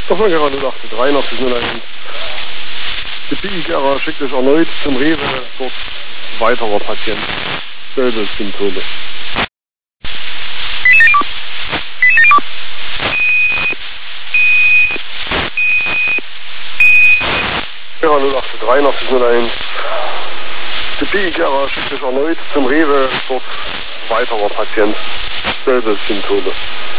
Hoffmann-Gera 083 001. Die BI-Gera schickt es erneut zum Rewe, dort weiterer Patient. Selbe Symptome. Gera 083 001. Die BI-Gera schickt es erneut zum Rewe, dort weiterer Patient. Selbe Symptome.